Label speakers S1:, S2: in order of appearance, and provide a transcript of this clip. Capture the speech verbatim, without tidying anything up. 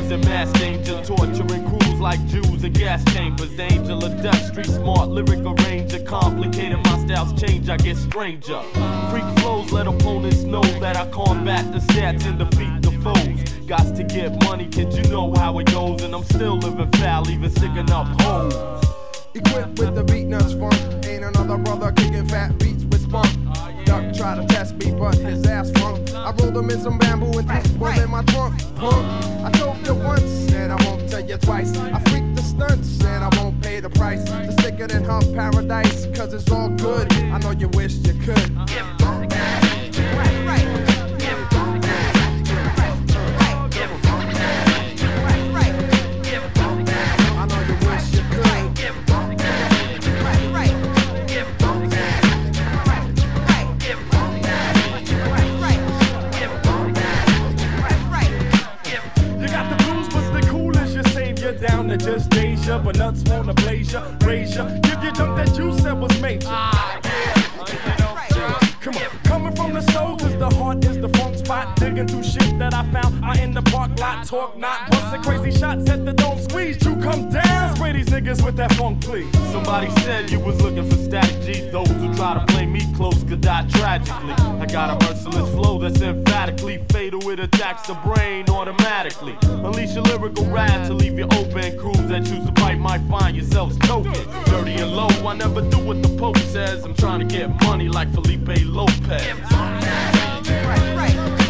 S1: was in mass danger, torturing crews like Jews in gas chambers. The angel of death, street smart, lyric arranger, complicated. My styles change, I get stranger. Freak flows, let opponents know that I combat the stats and defeat the foes. Got to get money, kid, you know how it goes, and I'm still living foul, even sticking up hoes.
S2: Equipped with the beat nuts funk, ain't another brother kicking fat beats with spunk. Duck try to test me, but his ass funk. I rolled him in some bamboo and threw one in my trunk. Punk. I told you once, and I won't tell you twice. I freak the stunts, and I won't pay the price to stick it in her paradise, cause it's all good. I know you wish you could.
S3: Down to just Deja, but nuts wanna blaze ya, raise ya. Give you junk that you said was major. Ah, yeah. Come on, coming from the soul, cause the heart is the funk spot. Digging through shit that I found out in the park lot. Talk not, busting crazy shots at the dome squeeze. You come down, spray these niggas with that funk, please.
S1: Somebody said you was looking for static G. Those who try to play me close could die tragically. I got a merciless flow that's emphatically fatal. It attacks the brain automatically. Unleash your lyrical wrath to leave you open. Crews that choose to bite might find yourselves choking. Dirty and low, I never do what the Pope says. I'm trying to get money like Felipe Lopez.
S2: Right, right.